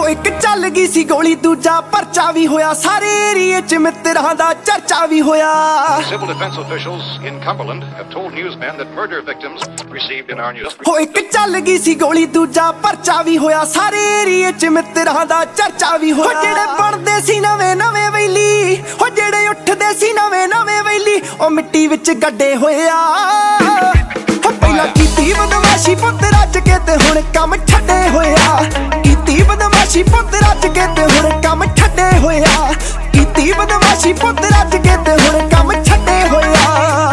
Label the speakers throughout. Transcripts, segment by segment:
Speaker 1: ਹੋ ਇੱਕ ਚੱਲ ਗਈ ਸੀ ਗੋਲੀ ਦੂਜਾ ਪਰਚਾ ਵੀ ਹੋਇਆ ਸਾਰੇ ਏਰੀਏ 'ਚ ਮਿੱਤਰਾਂ ਦਾ ਚਰਚਾ ਵੀ ਹੋਇਆ
Speaker 2: Civil defense officials in Cumberland have told newsmen that murder victims received in our news
Speaker 1: ਹੋ ਇੱਕ ਚੱਲ ਗਈ ਸੀ ਗੋਲੀ ਦੂਜਾ ਪਰਚਾ ਵੀ ਹੋਇਆ ਸਾਰੇ ਏਰੀਏ 'ਚ ਮਿੱਤਰਾਂ ਦਾ ਚਰਚਾ ਵੀ ਹੋਇਆ ਜਿਹੜੇ ਬਣਦੇ ਸੀ ਨਵੇਂ ਨਵੇਂ ਵੈਲੀ ਹੋ ਜਿਹੜੇ ਉੱਠਦੇ ਸੀ ਨਵੇਂ ਨਵੇਂ ਵੈਲੀ ਉਹ ਮਿੱਟੀ ਵਿੱਚ ਗੱਡੇ ਹੋਏ ਆ ਪਹਿਲਾਂ ਕੀਤੀ ਬਦਮਾਸ਼ੀ ਪੁੱਤ ਰੱਜ ਕੇ ਤੇ ਹੁਣ ਕੰਮ ਛੱਡੇ ਹੋਇਆ ਕੀਤੀ ਬਦਮਾਸ਼ੀ ਪੁੱਤ ਰੱਜ ਕੇ ਤੇ ਹੁਣ ਕੰਮ ਛੱਡੇ ਹੋਇਆ ਕੀਤੀ ਬਦਮਾਸ਼ੀ ਪੁੱਤ ਰੱਜ ਕੇ ਤੇ ਹੁਣ ਕੰਮ ਛੱਡੇ ਹੋਇਆ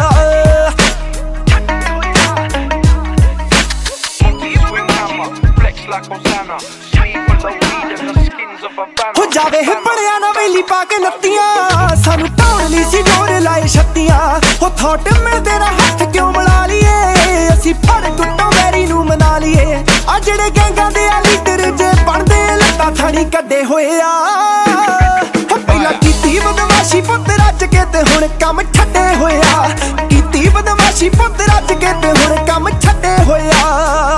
Speaker 1: ਹੋ ਜਾਵੇ ਬੜਿਆ ਨਾ ਵੇਲੀ ਪਾ ਕੇ ਨੱਤੀਆਂ ਸਾਨੂੰ ਢਾਉਣ ਲਈ ਸੀ ਜੋਰ ਲਾਏ ਛੱਤੀਆਂ ਹੋ ਥੋਟ ਮਿਲਦੇ ਰਾ ਹੱਥ ਕਿਉਂ ਮਿਲਾ ਲਈਏ ਅਸੀਂ ਫੜ ਟੁੱਟੋ ਵੈਰੀ ਨੂੰ ਮਨਾ ਲਈਏ ਆ ਜਿਹੜੇ ਗੈਂਗਾਂ ਦੇ ਆ ਲੀਡਰ ਜੇ ਬਣਦੇ ਲੱਤਾਂ ਥਾਣੀ ਕੱਢੇ ਹੋਏ ਆ ਪਹਿਲਾਂ ਕੀਤੀ ਬਦਮਾਸ਼ੀ ਪੁੱਤ ਰੱਜ ਕੇ ਤੇ ਹੁਣ ਕੰਮ ਛੱਡੇ ਹੋਇਆ ਕੀਤੀ ਬਦਮਾਸ਼ੀ ਪੁੱਤ ਰੱਜ ਕੇ ਤੇ ਹੁਣ ਕੰਮ ਛੱਡੇ ਹੋਇਆ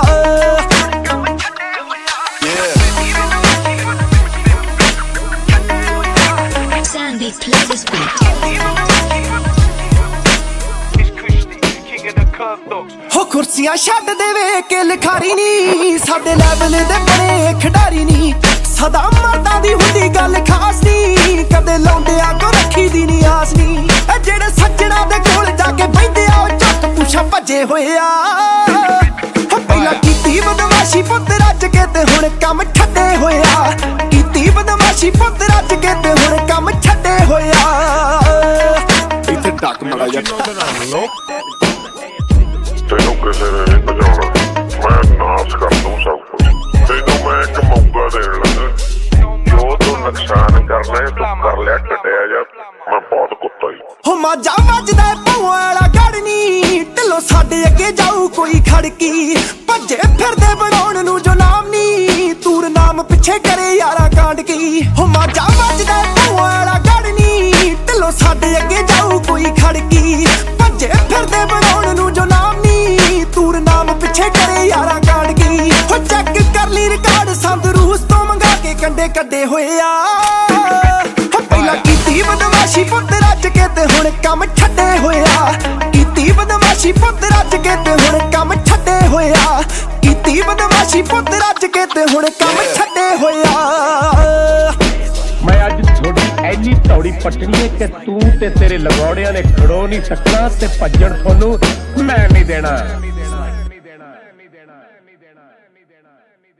Speaker 1: ਹੋ ਕੁਰਸੀਆਂ ਛੱਡ ਦੇਵੇ ਕਿ ਲਿਖਾਰੀ ਨੀ ਸਾਡੇ ਲੈਵਲ ਦੇ ਬੜੇ ਖਿਡਾਰੀ ਨੀ ਸਦਾ ਮਰਦਾਂ ਦੀ ਹੁੰਦੀ ਗੱਲ ਖਾਸ ਨੀ ਕਦੇ ਲਾਉਂਦਿਆਂ ਕੋ ਰੱਖੀ ਦੀ ਨੀ ਆਸ ਨੀ ਇਹ ਜਿਹੜੇ ਸੱਜਣਾ ਦੇ ਕੋਲ ਜਾ ਕੇ ਬੈਠੇ ਆ ਉਹ ਝੱਟ ਪੁੱਛਾ ਭੱਜੇ ਹੋਏ ਆ ਪਹਿਲਾਂ ਕੀਤੀ ਬਦਮਾਸ਼ੀ ਪੁੱਤ ਰੱਜ ਕੇ ਤੇ ਹੁਣ ਕੰਮ ਛੱਡੇ ਹੋਇਆ ਕੀਤੀ ਬਦਮਾਸ਼ੀ ਪੁੱਤ ਰੱਜ ਕੇ ਤੇ ਹੁਣ ਕੰਮ ਛੱਡੇ ਹੋਇਆ ਇੱਥੇ ਡੱਕ ਮੜਾ ਜਾ
Speaker 3: ਤੈਨੂੰ ਕਿਸੇ ਨੇ ਨਹੀਂ ਬਚਾਉਣਾ ਮੈਂ ਨਾਸ ਕਰ ਦੂੰ ਸਭ ਕੁਝ ਤੈਨੂੰ ਮੈਂ ਇੱਕ ਮੌਕਾ ਦੇਣ ਲੱਗਾ ਜੋ ਤੂੰ ਨੁਕਸਾਨ ਕਰਨਾ ਹੈ ਤੂੰ ਕਰ ਲਿਆ ਕੱਟਿਆ ਜਾ ਮੈਂ ਬਹੁਤ ਕੁੱਤਾ ਹੀ
Speaker 1: ਹੋ ਮਾਜਾ ਵੱਜਦਾ ਪਊਆਂ ਵਾਲਾ ਗੜਨੀ ਢਿੱਲੋਂ ਸਾਡੇ ਅੱਗੇ ਜਾਊ ਕੋਈ ਖੜਕੀ ਭੱਜੇ ਫਿਰਦੇ ਬਣਾਉਣ ਨੂੰ ਜੋ ਨਾਮ ਨੀ ਤੂਰ ਨਾਮ ਪਿੱਛੇ ਕਰੇ ਯਾਰਾ ਕਾਂਡ ਕੀ ਹੋ ਮਾਜਾ ਵੱਜਦਾ ਪਊਆਂ ਵਾਲਾ ਗੜਨੀ ਢਿੱਲੋਂ ਸਾਡੇ ਅੱਗੇ ਜਾਊ ਕੋਈ ਖੜਕੀ ਭੱਜੇ ਫਿਰਦੇ ਬਣਾਉਣ ਨੂੰ ਜੋ ਨਾਮ ਨੀ ਤੂਰ ਨਾਮ ਪਿੱਛੇ ਕਰੇ ਯਾਰਾ ਕਾਂਡ ਕੀ ਹੋ ਚੈੱਕ ਕਰ ਲਈ ਰਿਕਾਰਡ ਸੰਦ ਰੂਸ ਤੋਂ ਮੰਗਾ ਕੇ ਕੰਡੇ ਕੱਢੇ ਹੋਏ ਆ ਪਹਿਲਾਂ ਕੀਤੀ ਬਦਮਾਸ਼ੀ ਪੁੱਤ ਰੱਜ ਕੇ ਤੇ ਹੁਣ ਕੰਮ ਛੱਡੇ ਹੋਇਆ ਕੀਤੀ ਬਦਮਾਸ਼ੀ ਪੁੱਤ ਰੱਜ ਕੇ ਤੇ ਹੁਣ ਕੰਮ ਛੱਡੇ ਹੋਇਆ ਕੀਤੀ ਬਦਮਾਸ਼ੀ ਪੁੱਤ ਰੱਜ ਕੇ ਤੇ ਹੁਣ ਕੰਮ ਛੱਡੇ ਹੋਇਆ
Speaker 4: ਮੈਂ ਅੱਜ ਤੁਹਾਡੀ ਐਨੀ ਤੌੜੀ ਪੱਟਣੀ ਹੈ ਕਿ ਤੂੰ ਤੇ ਤੇਰੇ ਲਗੌੜਿਆਂ ਨੇ ਖੜੋ ਨਹੀਂ ਸਕਣਾ ਤੇ ਭੱਜਣ ਤੁਹਾਨੂੰ ਮੈਂ ਨਹੀਂ ਦੇਣਾ